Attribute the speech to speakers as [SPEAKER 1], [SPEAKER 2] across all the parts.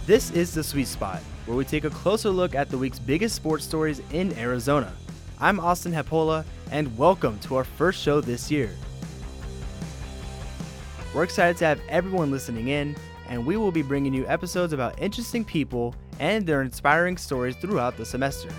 [SPEAKER 1] This is The Sweet Spot, where we take a closer look at the week's biggest sports stories in Arizona. I'm Austin Hepola, and welcome to our first show this year. We're excited to have everyone listening in, and we will be bringing you episodes about interesting people and their inspiring stories throughout the semester.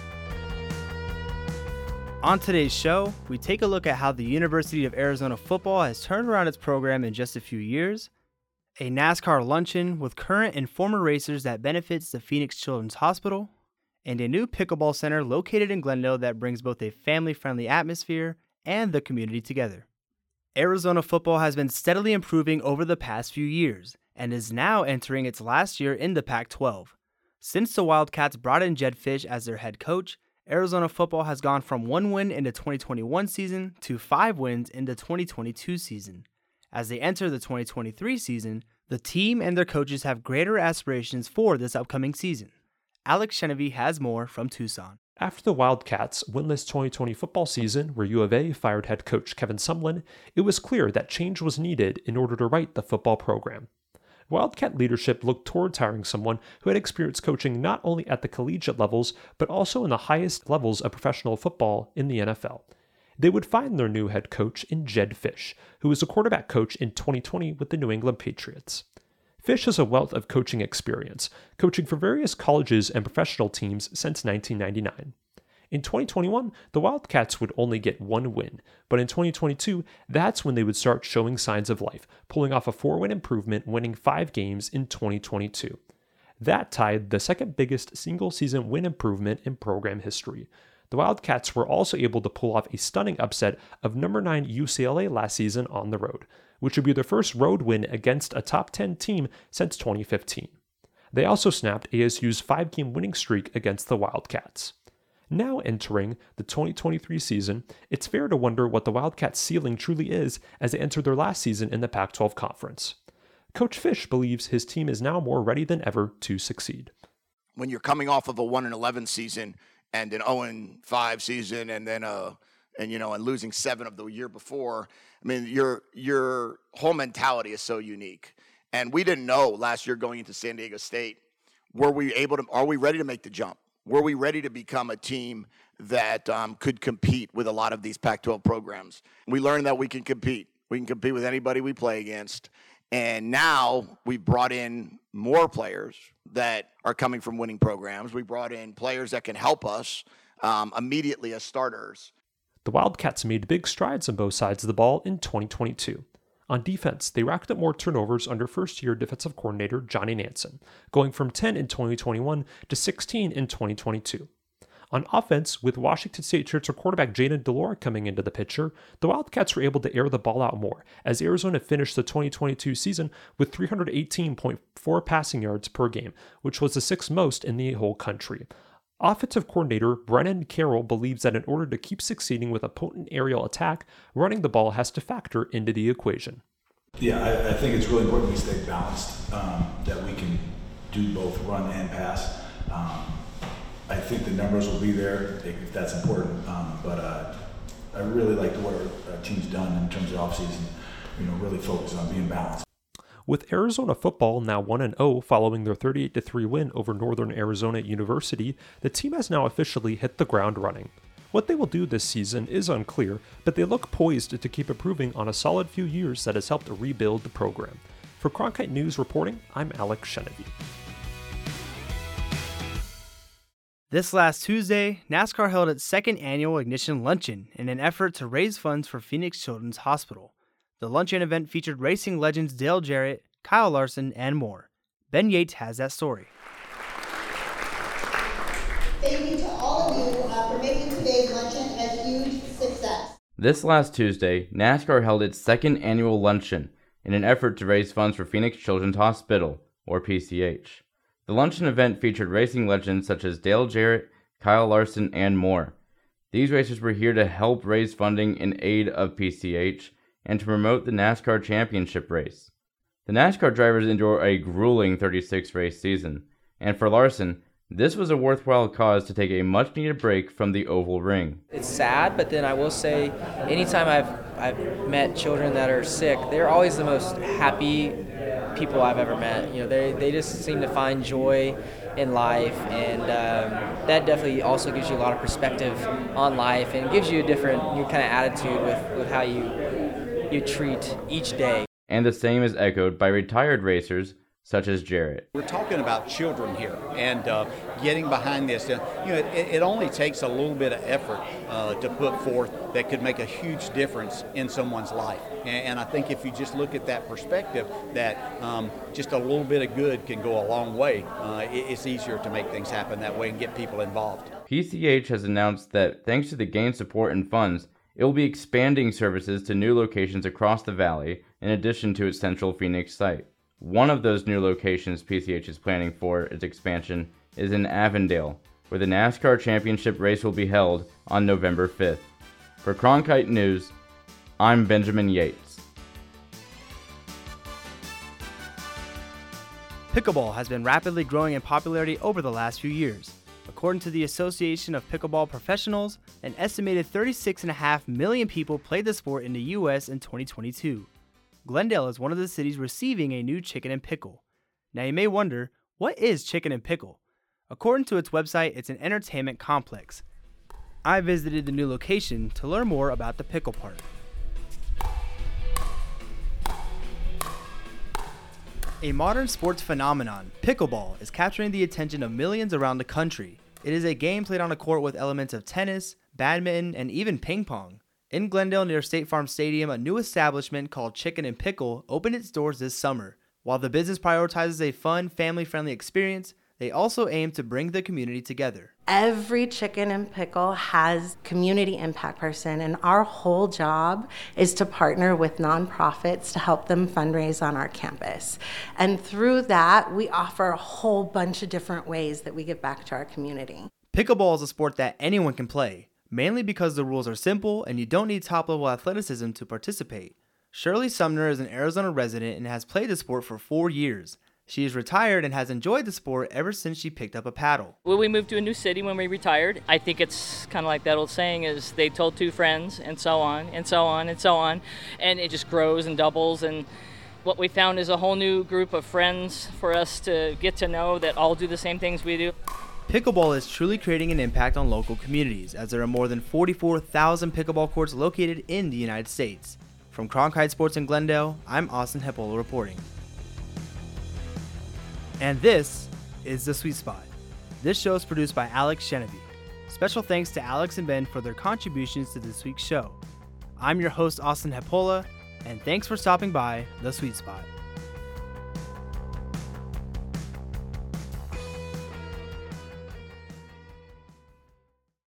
[SPEAKER 1] On today's show, we take a look at how the University of Arizona football has turned around its program in just a few years, a NASCAR luncheon with current and former racers that benefits the Phoenix Children's Hospital, and a new pickleball center located in Glendale that brings both a family-friendly atmosphere and the community together. Arizona football has been steadily improving over the past few years and is now entering its last year in the Pac-12. Since the Wildcats brought in Jedd Fisch as their head coach, Arizona football has gone from 1 win in the 2021 season to 5 wins in the 2022 season. As they enter the 2023 season, the team and their coaches have greater aspirations for this upcoming season. Alex Chenevey has more from Tucson.
[SPEAKER 2] After the Wildcats' winless 2020 football season, where U of A fired head coach Kevin Sumlin, it was clear that change was needed in order to right the football program. Wildcat leadership looked towards hiring someone who had experience coaching not only at the collegiate levels, but also in the highest levels of professional football in the NFL. They would find their new head coach in Jedd Fisch, who was a quarterback coach in 2020 with the New England Patriots. Fisch has a wealth of coaching experience, coaching for various colleges and professional teams since 1999. In 2021, the Wildcats would only get 1 win, but in 2022, that's when they would start showing signs of life, pulling off a 4-win improvement, winning 5 games in 2022. That tied the second biggest single-season win improvement in program history. The Wildcats were also able to pull off a stunning upset of number 9 UCLA last season on the road, which would be their first road win against a top 10 team since 2015. They also snapped ASU's 5-game winning streak against the Wildcats. Now entering the 2023 season, it's fair to wonder what the Wildcats' ceiling truly is as they enter their last season in the Pac-12 Conference. Coach Fisch believes his team is now more ready than ever to succeed.
[SPEAKER 3] When you're coming off of a 1-11 season and an 0-5 season, and then and losing 7 of the year before, I mean, your whole mentality is so unique. And we didn't know last year going into San Diego State, are we ready to make the jump? Were we ready to become a team that could compete with a lot of these Pac-12 programs? We learned that we can compete. We can compete with anybody we play against. And now we've brought in more players that are coming from winning programs. We brought in players that can help us immediately as starters.
[SPEAKER 2] The Wildcats made big strides on both sides of the ball in 2022. On defense, they racked up more turnovers under first-year defensive coordinator Johnny Nansen, going from 10 in 2021 to 16 in 2022. On offense, with Washington State Churchill quarterback Jayden de Laura coming into the picture, the Wildcats were able to air the ball out more, as Arizona finished the 2022 season with 318.4 passing yards per game, which was the 6th most in the whole country. Offensive coordinator Brennan Carroll believes that in order to keep succeeding with a potent aerial attack, running the ball has to factor into the equation.
[SPEAKER 4] Yeah, I think it's really important we stay balanced, that we can do both run and pass. I think the numbers will be there if that's important, but I really like what our team's done in terms of offseason, really focus on being balanced.
[SPEAKER 2] With Arizona football now 1-0 following their 38-3 win over Northern Arizona University, the team has now officially hit the ground running. What they will do this season is unclear, but they look poised to keep improving on a solid few years that has helped rebuild the program. For Cronkite News reporting, I'm Alex Chenevey.
[SPEAKER 1] This last Tuesday, NASCAR held its second annual Ignition Luncheon in an effort to raise funds for Phoenix Children's Hospital. The luncheon event featured racing legends Dale Jarrett, Kyle Larson, and more. Ben Yates has that story.
[SPEAKER 5] Thank you to all of you for making today's luncheon a huge success.
[SPEAKER 6] This last Tuesday, NASCAR held its second annual luncheon in an effort to raise funds for Phoenix Children's Hospital, or PCH. The luncheon event featured racing legends such as Dale Jarrett, Kyle Larson, and more. These racers were here to help raise funding in aid of PCH and to promote the NASCAR Championship race. The NASCAR drivers endure a grueling 36-race season, and for Larson, this was a worthwhile cause to take a much-needed break from the oval ring.
[SPEAKER 7] It's sad, but then I will say, anytime I've met children that are sick, they're always the most happy, people I've ever met. You know, they just seem to find joy in life, and that definitely also gives you a lot of perspective on life and gives you a different kind of attitude with how you treat each day.
[SPEAKER 6] And the same is echoed by retired racers such as Jarrett.
[SPEAKER 8] We're talking about children here, and getting behind this. It only takes a little bit of effort to put forth that could make a huge difference in someone's life. And I think if you just look at that perspective, that just a little bit of good can go a long way. It's easier to make things happen that way and get people involved.
[SPEAKER 6] PCH has announced that thanks to the gained support and funds, it will be expanding services to new locations across the valley in addition to its central Phoenix site. One of those new locations PCH is planning for its expansion is in Avondale, where the NASCAR Championship race will be held on November 5th. For Cronkite News, I'm Benjamin Yates.
[SPEAKER 1] Pickleball has been rapidly growing in popularity over the last few years. According to the Association of Pickleball Professionals, an estimated 36.5 million people played the sport in the U.S. in 2022. Glendale is one of the cities receiving a new Chicken and Pickle. Now you may wonder, what is Chicken and Pickle? According to its website, it's an entertainment complex. I visited the new location to learn more about the pickle part. A modern sports phenomenon, pickleball, is capturing the attention of millions around the country. It is a game played on a court with elements of tennis, badminton, and even ping pong. In Glendale near State Farm Stadium, a new establishment called Chicken and Pickle opened its doors this summer. While the business prioritizes a fun, family-friendly experience, they also aim to bring the community together.
[SPEAKER 9] Every Chicken and Pickle has community impact person, and our whole job is to partner with nonprofits to help them fundraise on our campus. And through that, we offer a whole bunch of different ways that we give back to our community.
[SPEAKER 1] Pickleball is a sport that anyone can play, mainly because the rules are simple and you don't need top-level athleticism to participate. Shirley Sumner is an Arizona resident and has played the sport for 4 years. She is retired and has enjoyed the sport ever since she picked up a paddle.
[SPEAKER 10] Well, we moved to a new city when we retired. I think it's kind of like that old saying is they told two friends and so on and so on and so on. And it just grows and doubles. And what we found is a whole new group of friends for us to get to know that all do the same things we do.
[SPEAKER 1] Pickleball is truly creating an impact on local communities, as there are more than 44,000 pickleball courts located in the United States. From Cronkite Sports in Glendale, I'm Austin Hepola reporting. And this is The Sweet Spot. This show is produced by Alex Genevieve. Special thanks to Alex and Ben for their contributions to this week's show. I'm your host, Austin Hepola, and thanks for stopping by The Sweet Spot.